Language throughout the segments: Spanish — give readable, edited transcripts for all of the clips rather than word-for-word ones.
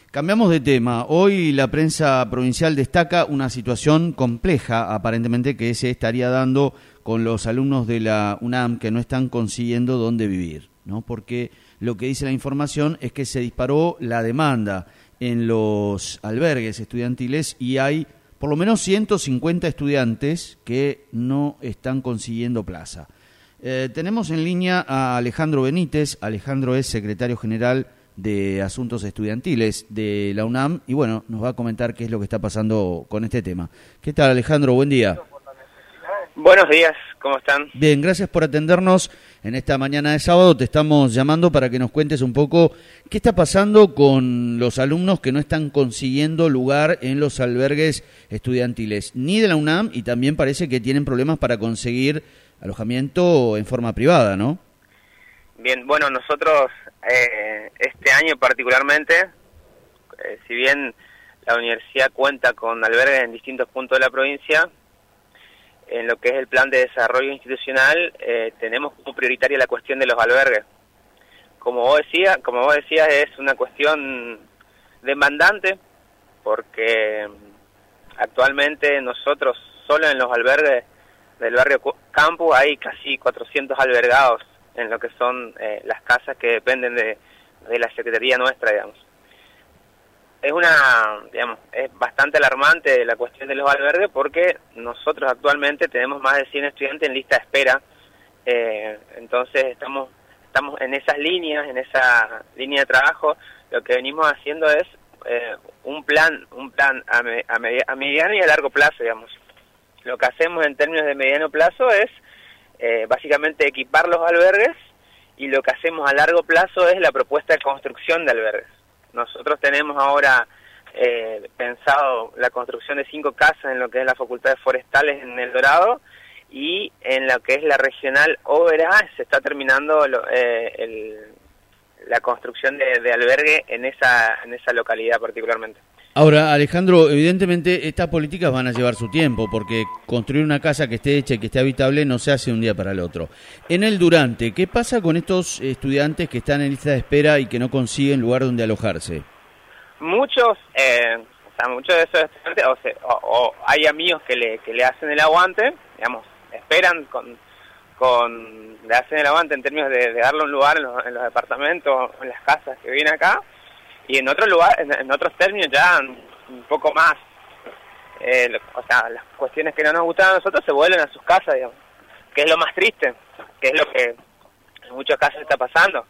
Cambiamos de tema. Hoy la prensa provincial destaca una situación compleja, aparentemente, que se estaría dando con los alumnos de la UNAM que no están consiguiendo dónde vivir, ¿no? Porque lo que dice la información es que se disparó la demanda en los albergues estudiantiles y hay por lo menos 150 estudiantes que no están consiguiendo plaza. Tenemos en línea a Alejandro Benítez. Alejandro es secretario general de Asuntos Estudiantiles de la UNAM y bueno, nos va a comentar qué es lo que está pasando con este tema. ¿Qué tal, Alejandro? Buen día. Buenos días, ¿cómo están? Bien, gracias por atendernos en esta mañana de sábado. Te estamos llamando para que nos cuentes un poco qué está pasando con los alumnos que no están consiguiendo lugar en los albergues estudiantiles, ni de la UNAM, y también parece que tienen problemas para conseguir alojamiento en forma privada, ¿no? Bien, bueno, nosotros este año particularmente, si bien la universidad cuenta con albergues en distintos puntos de la provincia, en lo que es el plan de desarrollo institucional, tenemos como prioritaria la cuestión de los albergues. Como vos decías, es una cuestión demandante, porque actualmente nosotros solo en los albergues del barrio Campus hay casi 400 albergados en lo que son las casas que dependen de la Secretaría nuestra, digamos. Es bastante alarmante la cuestión de los albergues porque nosotros actualmente tenemos más de 100 estudiantes en lista de espera, entonces estamos en esas líneas, en esa línea de trabajo. Lo que venimos haciendo es un plan a mediano y a largo plazo, digamos. Lo que hacemos en términos de mediano plazo es básicamente equipar los albergues, y lo que hacemos a largo plazo es la propuesta de construcción de albergues. Nosotros tenemos ahora pensado la construcción de 5 casas en lo que es la Facultad de Forestales en El Dorado, y en lo que es la regional Oberá se está terminando la construcción de albergue en esa localidad particularmente. Ahora, Alejandro, evidentemente estas políticas van a llevar su tiempo, porque construir una casa que esté hecha y que esté habitable no se hace un día para el otro. En el durante, ¿qué pasa con estos estudiantes que están en lista de espera y que no consiguen lugar donde alojarse? Muchos de esos estudiantes, o hay amigos que le hacen el aguante, digamos, esperan le hacen el aguante en términos de darle un lugar en los departamentos, en las casas que vienen acá. Y en otros lugares, en otros términos ya un poco más, las cuestiones que no nos gustan a nosotros se vuelven a sus casas, digamos, que es lo más triste, que es lo que en muchos casos está pasando.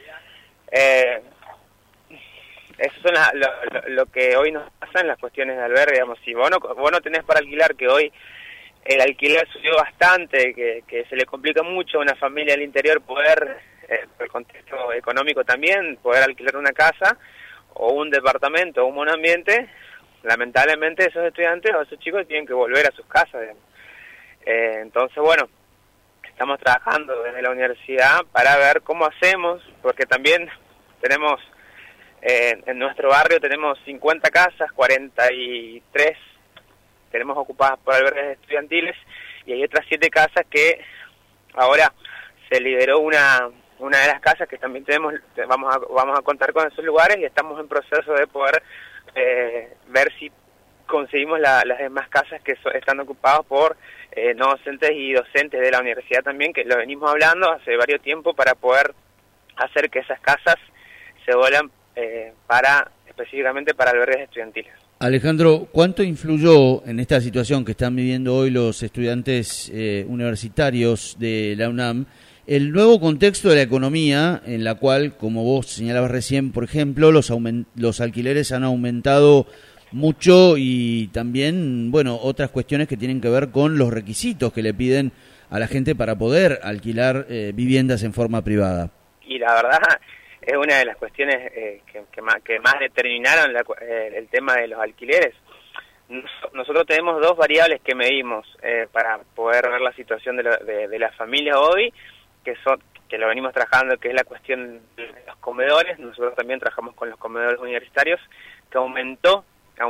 Eso son lo que hoy nos pasa en las cuestiones de albergue, digamos. Si vos no tenés para alquilar, que hoy el alquiler subió bastante, que se le complica mucho a una familia del interior poder, por el contexto económico también, poder alquilar una casa o un departamento o un monoambiente, lamentablemente esos estudiantes o esos chicos tienen que volver a sus casas, digamos. Entonces, bueno, estamos trabajando desde la universidad para ver cómo hacemos, porque también tenemos, en nuestro barrio tenemos 50 casas, 43 tenemos ocupadas por albergues estudiantiles, y hay otras 7 casas que ahora se liberó una de las casas que también vamos a contar con esos lugares, y estamos en proceso de poder ver si conseguimos las demás casas que están ocupadas por no docentes y docentes de la universidad también, que lo venimos hablando hace varios tiempo para poder hacer que esas casas se vuelvan específicamente para albergues estudiantiles. Alejandro, ¿cuánto influyó en esta situación que están viviendo hoy los estudiantes universitarios de la UNAM el nuevo contexto de la economía, en la cual, como vos señalabas recién, por ejemplo, los alquileres han aumentado mucho, y también, bueno, otras cuestiones que tienen que ver con los requisitos que le piden a la gente para poder alquilar viviendas en forma privada? Y la verdad es una de las cuestiones que más determinaron el tema de los alquileres. Nosotros tenemos 2 variables que medimos para poder ver la situación de la familia hoy, que lo venimos trabajando, que es la cuestión de los comedores. Nosotros también trabajamos con los comedores universitarios, que aumentó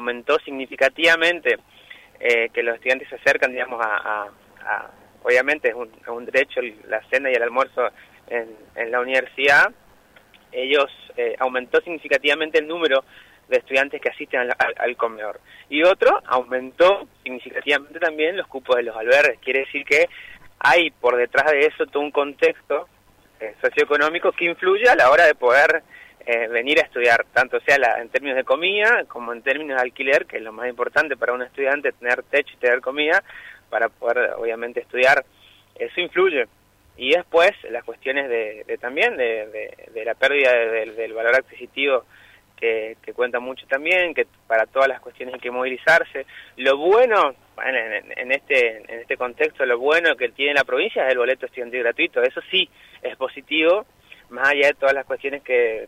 significativamente, que los estudiantes se acercan, digamos, obviamente es un derecho la cena y el almuerzo en la universidad. Ellos aumentó significativamente el número de estudiantes que asisten al comedor. Y otro, aumentó significativamente también los cupos de los albergues. Quiere decir que hay por detrás de eso todo un contexto socioeconómico que influye a la hora de poder venir a estudiar, tanto sea en términos de comida como en términos de alquiler, que es lo más importante para un estudiante, tener techo y tener comida para poder obviamente estudiar. Eso influye. Y después las cuestiones también de la pérdida del valor adquisitivo que cuenta mucho también, que para todas las cuestiones hay que movilizarse. Lo bueno, en este contexto, lo bueno que tiene la provincia es el boleto estudiantil gratuito. Eso sí es positivo, más allá de todas las cuestiones que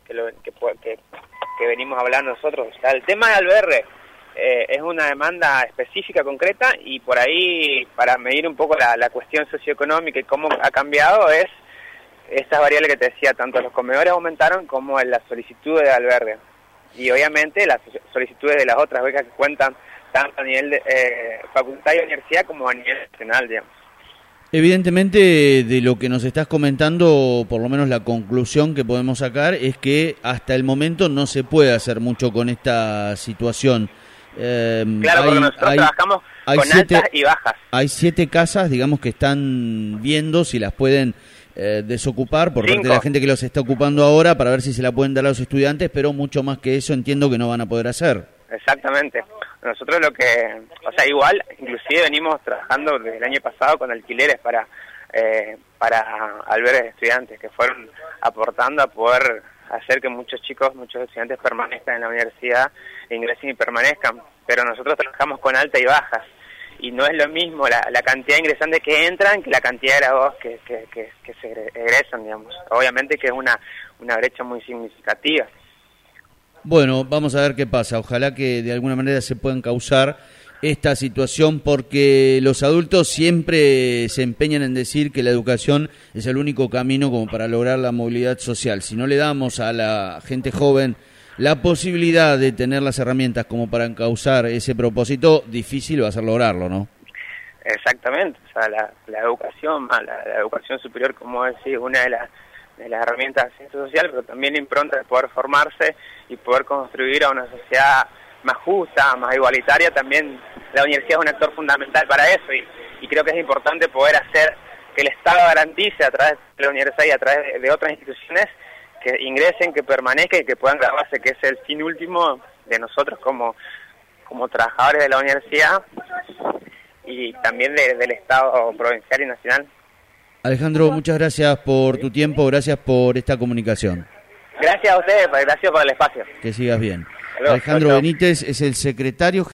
venimos hablando nosotros. O sea, el tema de albergue es una demanda específica, concreta, y por ahí, para medir un poco la cuestión socioeconómica y cómo ha cambiado, es esta variable que te decía, tanto los comedores aumentaron como las solicitudes de albergue. Y obviamente las solicitudes de las otras becas que cuentan tanto a nivel de facultad y universidad como a nivel nacional, digamos. Evidentemente, de lo que nos estás comentando, por lo menos la conclusión que podemos sacar es que hasta el momento no se puede hacer mucho con esta situación. Claro, porque nosotros trabajamos con altas y bajas. Hay 7 casas, digamos, que están viendo si las pueden desocupar por parte de la gente que los está ocupando ahora para ver si se la pueden dar a los estudiantes, pero mucho más que eso entiendo que no van a poder hacer. Exactamente. Nosotros igual, inclusive venimos trabajando desde el año pasado con alquileres para albergues de estudiantes que fueron aportando a poder hacer que muchos estudiantes permanezcan en la universidad, ingresen y permanezcan, pero nosotros trabajamos con altas y bajas, y no es lo mismo la cantidad de ingresantes que entran que la cantidad de graduados que se egresan, digamos. Obviamente que es una brecha muy significativa. Bueno, vamos a ver qué pasa. Ojalá que de alguna manera se puedan causar esta situación, porque los adultos siempre se empeñan en decir que la educación es el único camino como para lograr la movilidad social. Si no le damos a la gente joven la posibilidad de tener las herramientas como para encauzar ese propósito, difícil va a ser lograrlo, ¿no? Exactamente. O sea, la educación, la educación superior, como decís, una de las herramientas de ciencia social, pero también la impronta de poder formarse y poder construir a una sociedad más justa, más igualitaria. También la universidad es un actor fundamental para eso, y creo que es importante poder hacer que el Estado garantice a través de la universidad y a través de otras instituciones que ingresen, que permanezcan y que puedan graduarse, que es el fin último de nosotros como trabajadores de la universidad y también del Estado provincial y nacional. Alejandro, muchas gracias por tu tiempo, gracias por esta comunicación. Gracias a ustedes, gracias por el espacio. Que sigas bien. Alejandro Benítez es el secretario